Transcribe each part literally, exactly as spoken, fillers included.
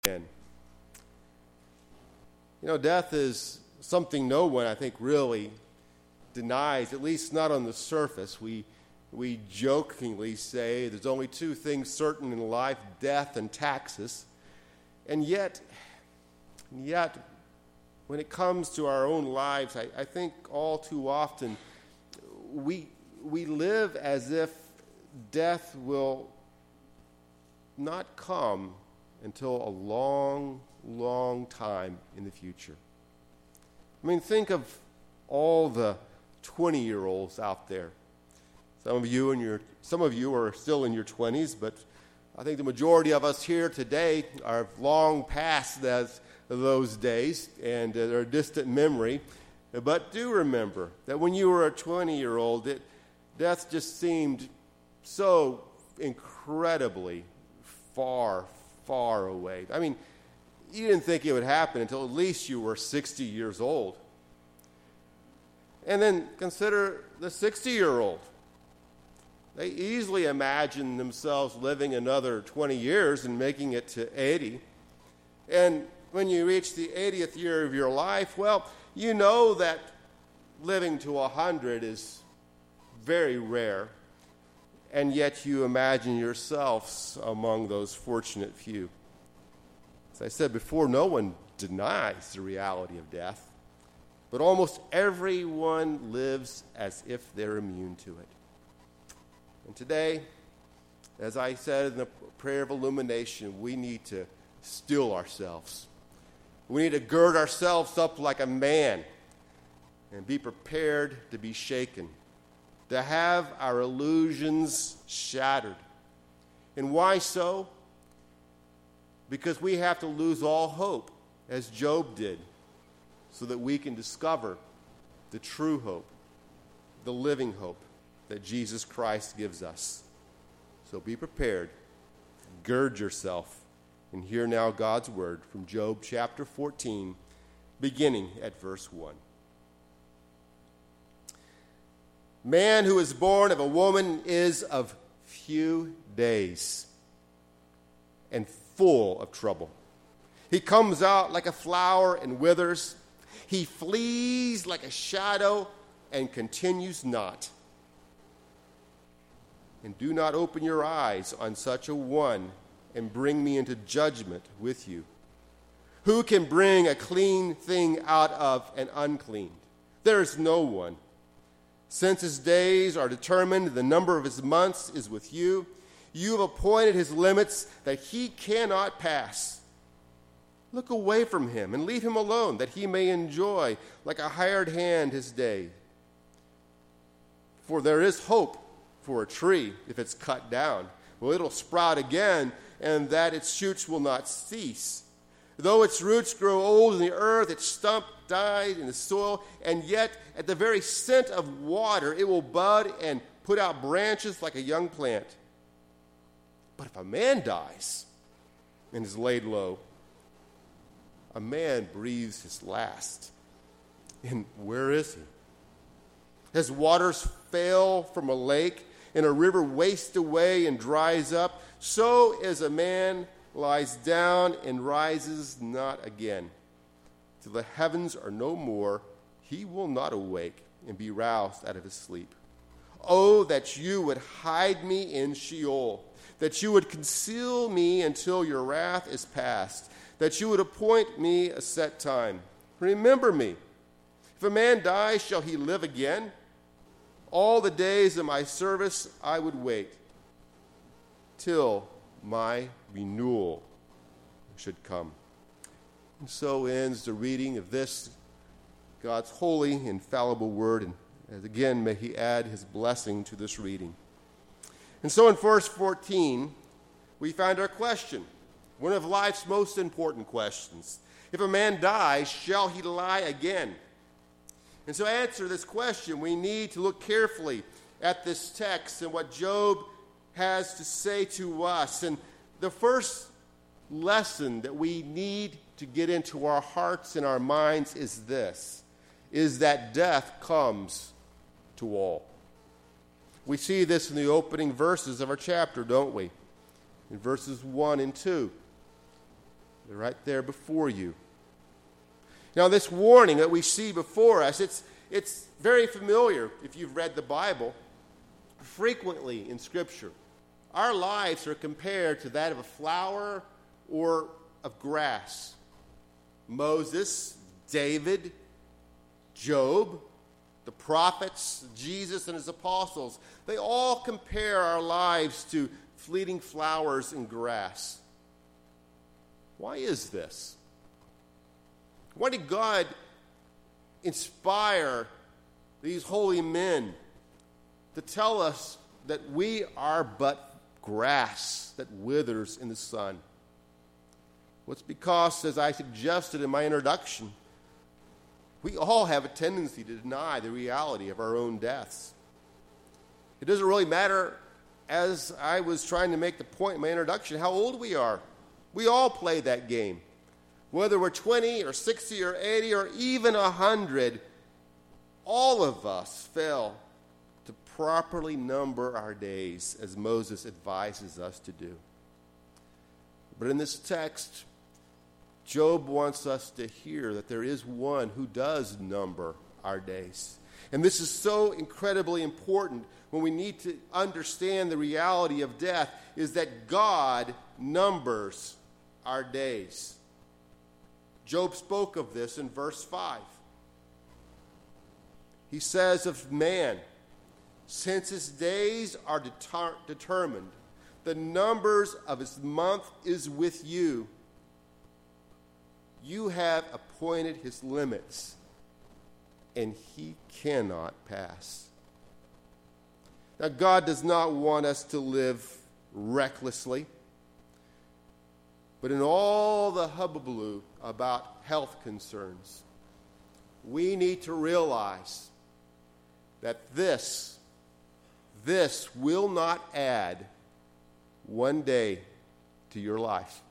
You know, death is something no one, I think, really denies, at least not on the surface. We we jokingly say there's only two things certain in life, death and taxes. And yet, and yet, when it comes to our own lives, I, I think all too often we we live as if death will not come until a long, long time in the future. I mean, think of all the twenty-year-olds out there. Some of you in your, some of you are still in your twenties, but I think the majority of us here today are long past that, those days, and uh, they're a distant memory. But do remember that when you were a twenty-year-old, it, death just seemed so incredibly far, far away. I mean, you didn't think it would happen until at least you were sixty years old. And then consider the sixty-year-old. They easily imagine themselves living another twenty years and making it to eighty. And when you reach the eightieth year of your life, well, you know that living to one hundred is very rare. And yet you imagine yourselves among those fortunate few. As I said before, no one denies the reality of death, but almost everyone lives as if they're immune to it. And today, as I said in the prayer of illumination, we need to still ourselves. We need to gird ourselves up like a man and be prepared to be shaken, to have our illusions shattered. And why so? Because we have to lose all hope, as Job did, so that we can discover the true hope, the living hope that Jesus Christ gives us. So be prepared, gird yourself, and hear now God's word from Job chapter fourteen, beginning at verse one. Man who is born of a woman is of few days and full of trouble. He comes out like a flower and withers. He flees like a shadow and continues not. And do not open your eyes on such a one and bring me into judgment with you. Who can bring a clean thing out of an unclean? There is no one. Since his days are determined, the number of his months is with you. You have appointed his limits that he cannot pass. Look away from him and leave him alone, that he may enjoy like a hired hand his day. For there is hope for a tree if it's cut down. Well, it'll sprout again, and that its shoots will not cease. Though its roots grow old in the earth, its stump died in the soil, and yet at the very scent of water it will bud and put out branches like a young plant. But if a man dies and is laid low, a man breathes his last. And where is he? As waters fail from a lake and a river wastes away and dries up, so is a man lies down and rises not again. Till the heavens are no more, he will not awake and be roused out of his sleep. Oh, that you would hide me in Sheol, that you would conceal me until your wrath is past, that you would appoint me a set time. Remember me. If a man dies, shall he live again? All the days of my service I would wait, till my renewal should come. And so ends the reading of this, God's holy, infallible word. And as again, may he add his blessing to this reading. And so in verse fourteen, we find our question, one of life's most important questions. If a man dies, shall he lie again? And so to answer this question, we need to look carefully at this text and what Job has to say to us. And the first lesson that we need to get into our hearts and our minds is this, is that death comes to all. We see this in the opening verses of our chapter, don't we? In verses one and two. They're right there before you. Now, this warning that we see before us, it's, it's very familiar if you've read the Bible. Frequently in Scripture, our lives are compared to that of a flower or of grass. Moses, David, Job, the prophets, Jesus and his apostles, they all compare our lives to fleeting flowers and grass. Why is this? Why did God inspire these holy men to tell us that we are but grass that withers in the sun? Well, it's because, as I suggested in my introduction, we all have a tendency to deny the reality of our own deaths. It doesn't really matter, as I was trying to make the point in my introduction, how old we are. We all play that game. Whether we're twenty or sixty or eighty or even one hundred, all of us fail to properly number our days, as Moses advises us to do. But in this text, Job wants us to hear that there is one who does number our days. And this is so incredibly important when we need to understand the reality of death, is that God numbers our days. Job spoke of this in verse five. He says of man, since his days are deter- determined, the numbers of his month is with you. You have appointed his limits, and he cannot pass. Now, God does not want us to live recklessly, but in all the hullabaloo about health concerns, we need to realize that this, this will not add one day to your life.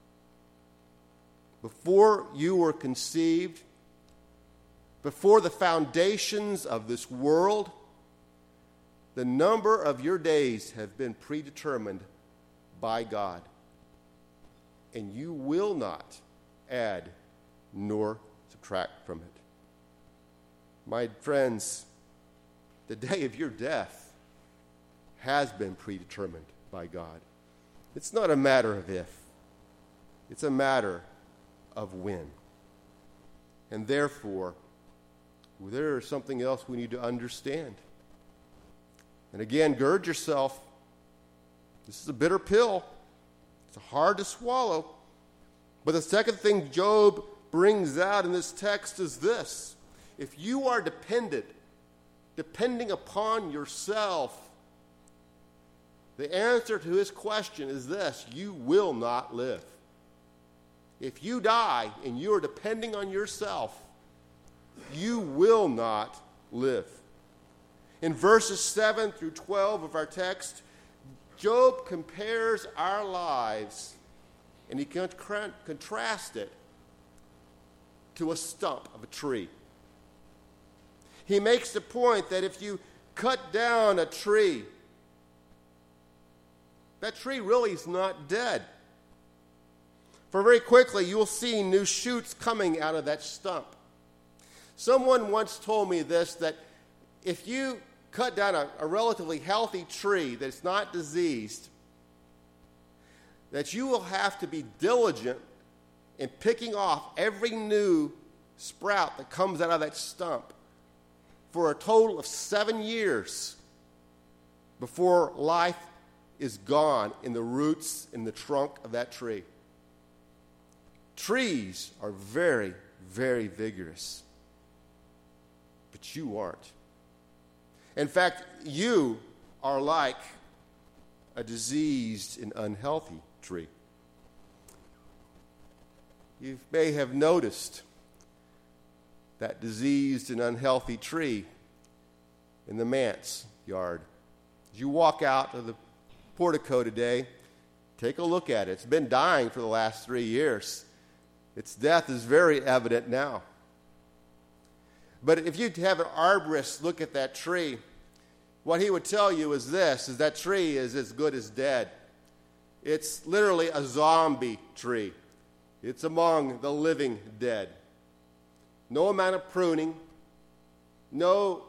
Before you were conceived, before the foundations of this world, the number of your days have been predetermined by God. And you will not add nor subtract from it. My friends, the day of your death has been predetermined by God. It's not a matter of if. It's a matter of when. And therefore, there is something else we need to understand. And again, gird yourself. This is a bitter pill. It's hard to swallow. But the second thing Job brings out in this text is this. If you are dependent, depending upon yourself, the answer to his question is this: you will not live. If you die and you are depending on yourself, you will not live. In verses seven through twelve of our text, Job compares our lives, and he contra- contrasts it to a stump of a tree. He makes the point that if you cut down a tree, that tree really is not dead. For very quickly, you'll see new shoots coming out of that stump. Someone once told me this, that if you cut down a, a relatively healthy tree that's not diseased, that you will have to be diligent in picking off every new sprout that comes out of that stump for a total of seven years before life is gone in the roots, in the trunk of that tree. Trees are very, very vigorous, but you aren't. In fact, you are like a diseased and unhealthy tree. You may have noticed that diseased and unhealthy tree in the manse yard. As you walk out of the portico today, take a look at it. It's been dying for the last three years. Its death is very evident now. But if you have an arborist look at that tree, what he would tell you is this, is that tree is as good as dead. It's literally a zombie tree. It's among the living dead. No amount of pruning, no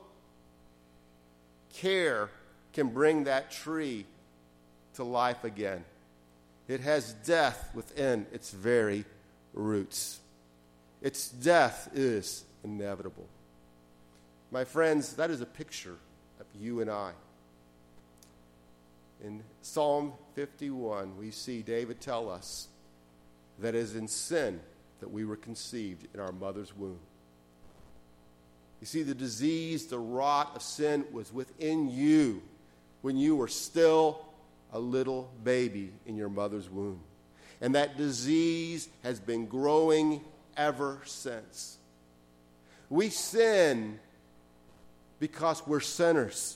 care can bring that tree to life again. It has death within its very roots. Its death is inevitable. My friends, that is a picture of you and I. In Psalm fifty-one, we see David tell us that it is in sin that we were conceived in our mother's womb. You see, the disease, the rot of sin was within you when you were still a little baby in your mother's womb. And that disease has been growing ever since. We sin because we're sinners.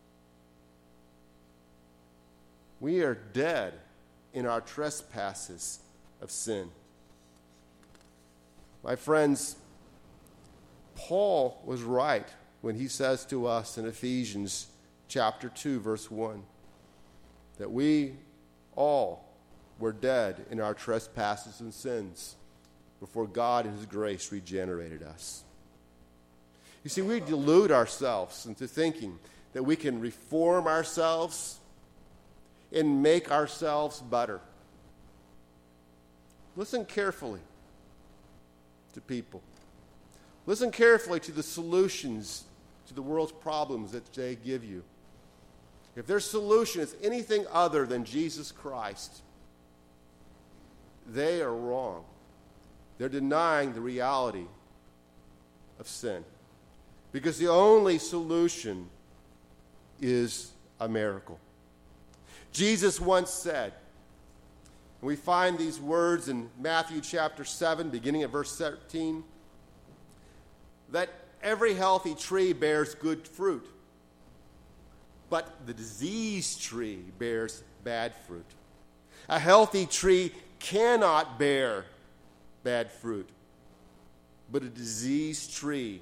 We are dead in our trespasses of sin. My friends, Paul was right when he says to us in Ephesians chapter two, verse one, that we all were dead in our trespasses and sins before God in his grace regenerated us. You see, we delude ourselves into thinking that we can reform ourselves and make ourselves better. Listen carefully to people. Listen carefully to the solutions to the world's problems that they give you. If their solution is anything other than Jesus Christ, they are wrong. They're denying the reality of sin. Because the only solution is a miracle. Jesus once said, and we find these words in Matthew chapter seven, beginning at verse thirteen, that every healthy tree bears good fruit, but the diseased tree bears bad fruit. A healthy tree cannot bear bad fruit, but a diseased tree,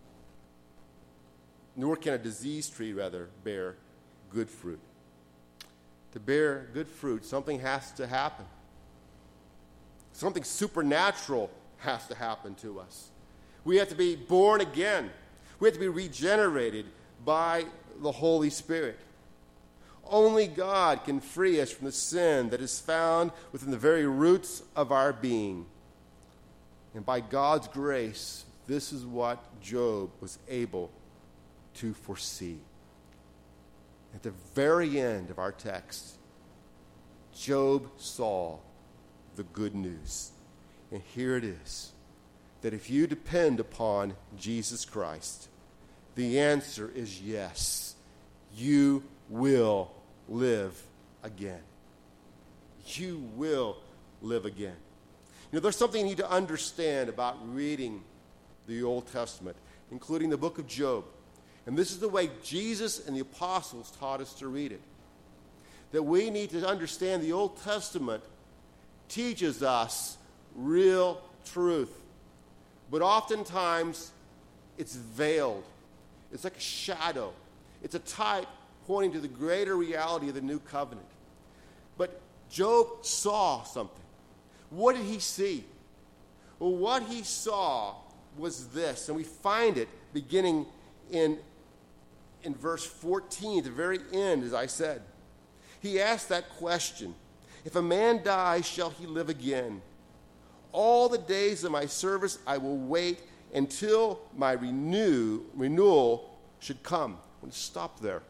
nor can a diseased tree, rather, bear good fruit. To bear good fruit, something has to happen. Something supernatural has to happen to us. We have to be born again. We have to be regenerated by the Holy Spirit. Only God can free us from the sin that is found within the very roots of our being. And by God's grace, this is what Job was able to foresee. At the very end of our text, Job saw the good news. And here it is, that if you depend upon Jesus Christ, the answer is yes. You will live again. You will live again. You know, there's something you need to understand about reading the Old Testament, including the book of Job. And this is the way Jesus and the apostles taught us to read it. That we need to understand the Old Testament teaches us real truth. But oftentimes, it's veiled. It's like a shadow. It's a type pointing to the greater reality of the new covenant. But Job saw something. What did he see? Well, what he saw was this, and we find it beginning in In verse fourteen, at the very end, as I said. He asked that question, if a man dies, shall he live again? All the days of my service I will wait until my renew, renewal should come. I want to stop there.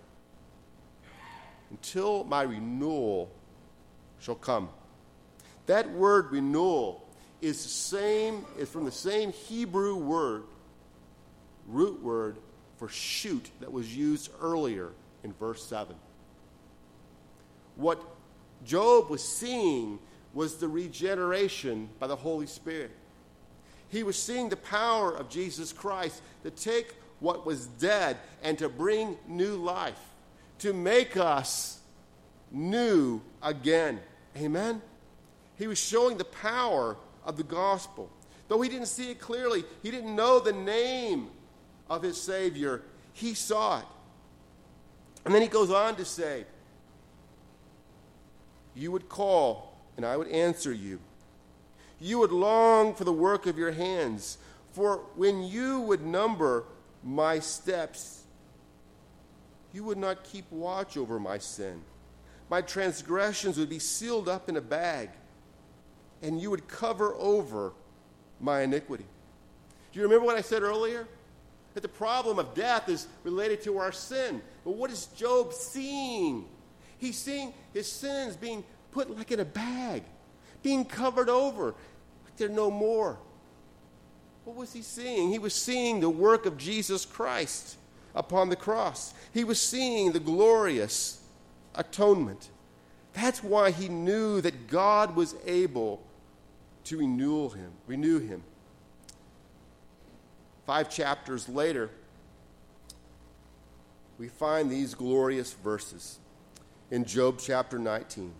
Until my renewal shall come. That word renewal is the same, is from the same Hebrew word, root word, for shoot that was used earlier in verse seven. What Job was seeing was the regeneration by the Holy Spirit. He was seeing the power of Jesus Christ to take what was dead and to bring new life, to make us new again. Amen? He was showing the power of the gospel. Though he didn't see it clearly, he didn't know the name of his Savior, he saw it. And then he goes on to say, you would call, and I would answer you. You would long for the work of your hands. For when you would number my steps, you would not keep watch over my sin. My transgressions would be sealed up in a bag, and you would cover over my iniquity. Do you remember what I said earlier? That the problem of death is related to our sin. But what is Job seeing? He's seeing his sins being put like in a bag, being covered over, like they're no more. What was he seeing? He was seeing the work of Jesus Christ upon the cross. He was seeing the glorious atonement. That's why he knew that God was able to renew him, renew him. Five chapters later, we find these glorious verses in Job chapter nineteen.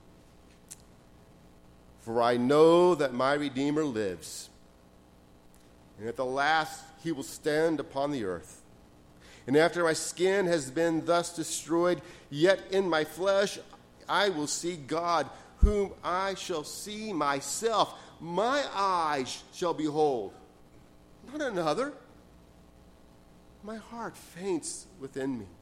For I know that my Redeemer lives, and at the last he will stand upon the earth. And after my skin has been thus destroyed, yet in my flesh I will see God, whom I shall see myself. My eyes shall behold, not another. My heart faints within me.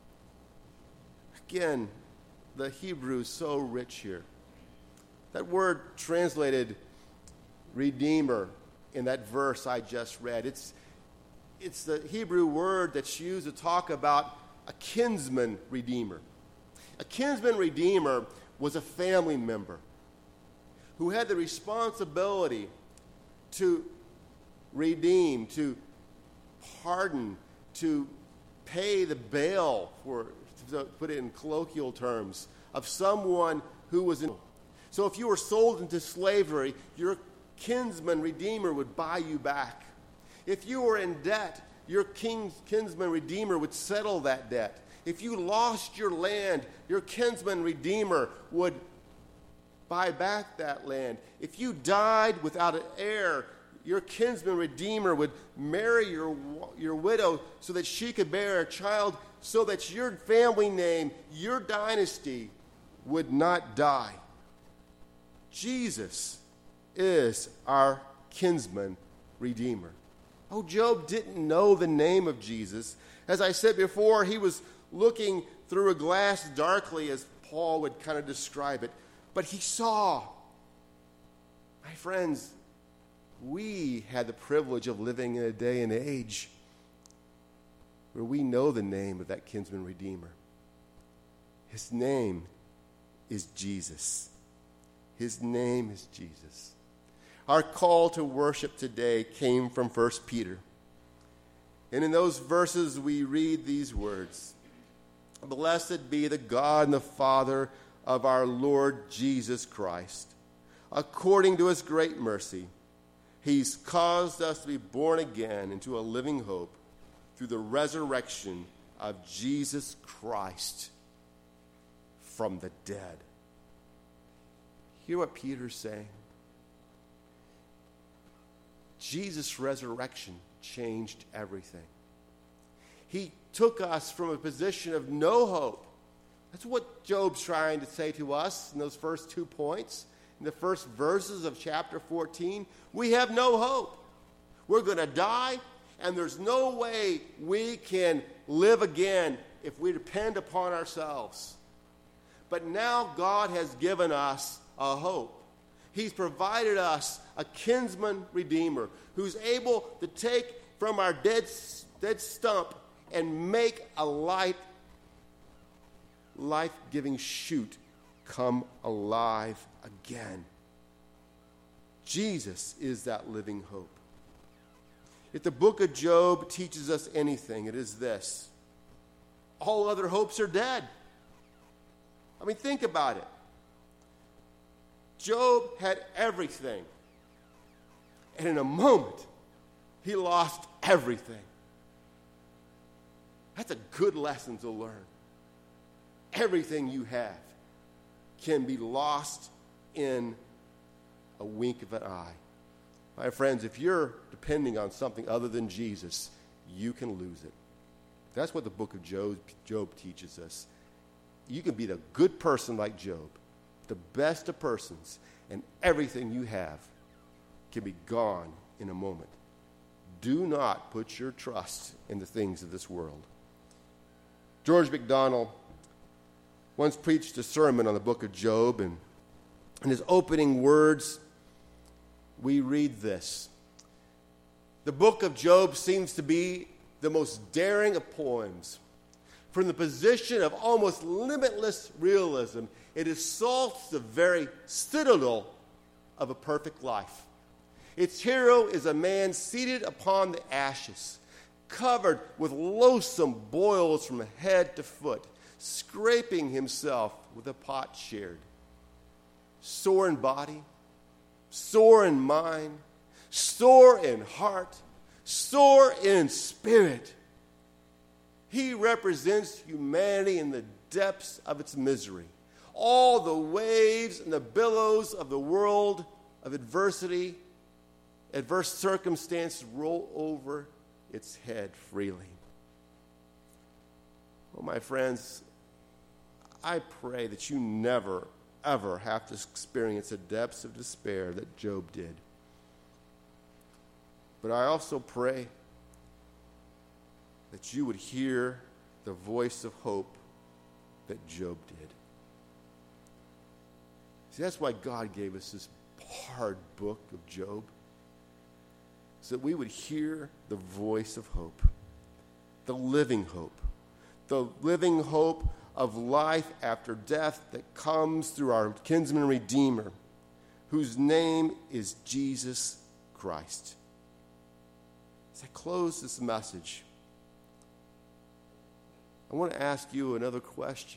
Again, the Hebrew is so rich here. That word translated Redeemer in that verse I just read, it's, it's the Hebrew word that's used to talk about a kinsman redeemer. A kinsman redeemer was a family member who had the responsibility to redeem, to pardon, to pay the bail, for to put it in colloquial terms, of someone who was in. So if you were sold into slavery, your kinsman redeemer would buy you back. If you were in debt, your king, kinsman redeemer would settle that debt. If you lost your land, your kinsman redeemer would buy back that land. If you died without an heir, your kinsman redeemer would marry your, your widow so that she could bear a child, so that your family name, your dynasty, would not die. Jesus is our kinsman redeemer. Oh, Job didn't know the name of Jesus. As I said before, he was looking through a glass darkly, as Paul would kind of describe it. But he saw. My friends, we had the privilege of living in a day and age where we know the name of that kinsman redeemer. His name is Jesus. His name is Jesus. Our call to worship today came from First Peter. And in those verses we read these words: Blessed be the God and the Father of our Lord Jesus Christ. According to his great mercy, he's caused us to be born again into a living hope through the resurrection of Jesus Christ from the dead. Hear what Peter's saying? Jesus' resurrection changed everything. He took us from a position of no hope. That's what Job's trying to say to us in those first two points. In the first verses of chapter fourteen, we have no hope. We're going to die, and there's no way we can live again if we depend upon ourselves. But now God has given us a hope. He's provided us a kinsman redeemer who's able to take from our dead, dead stump and make a life, life-giving shoot come alive again. Jesus is that living hope. If the book of Job teaches us anything, it is this: all other hopes are dead. I mean, think about it. Job had everything, and in a moment, he lost everything. That's a good lesson to learn. Everything you have can be lost in a wink of an eye. My friends, if you're depending on something other than Jesus, you can lose it. That's what the book of Job, Job teaches us. You can be the good person like Job, the best of persons, and everything you have can be gone in a moment. Do not put your trust in the things of this world. George MacDonald once preached a sermon on the book of Job, and in his opening words, we read this. The book of Job seems to be the most daring of poems. From the position of almost limitless realism, it assaults the very citadel of a perfect life. Its hero is a man seated upon the ashes, covered with loathsome boils from head to foot, scraping himself with a potsherd. Sore in body, sore in mind, sore in heart, sore in spirit. He represents humanity in the depths of its misery. All the waves and the billows of the world of adversity, adverse circumstances roll over its head freely. Well, my friends, I pray that you never, ever have to experience the depths of despair that Job did. But I also pray that you would hear the voice of hope that Job did. See, that's why God gave us this hard book of Job, so that we would hear the voice of hope, the living hope, the living hope of life after death that comes through our kinsman Redeemer, whose name is Jesus Christ. As I close this message, I want to ask you another question.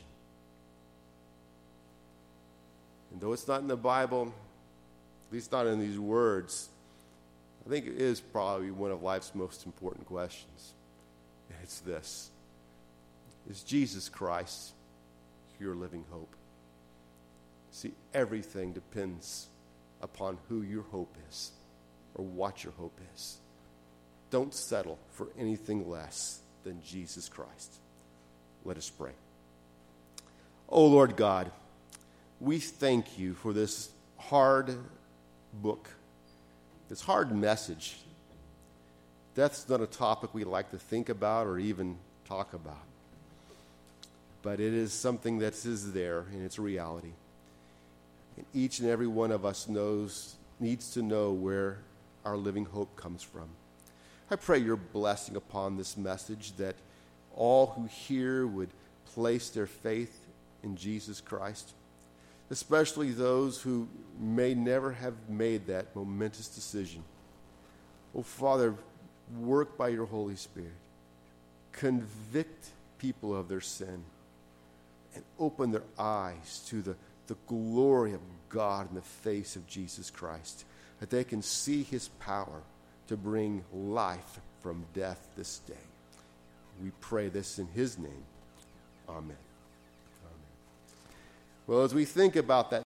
And though it's not in the Bible, at least not in these words, I think it is probably one of life's most important questions. And it's this: is Jesus Christ your living hope? See, everything depends upon who your hope is or what your hope is. Don't settle for anything less than Jesus Christ. Let us pray. Oh, Lord God, we thank you for this hard book, this hard message. Death's not a topic we like to think about or even talk about. But it is something that is there, and it's a reality. And each and every one of us knows, needs to know where our living hope comes from. I pray your blessing upon this message, that all who hear would place their faith in Jesus Christ, especially those who may never have made that momentous decision. Oh, Father, work by your Holy Spirit. Convict people of their sin and open their eyes to the, the glory of God in the face of Jesus Christ, that they can see his power to bring life from death this day. We pray this in his name. Amen. Amen. Well, as we think about that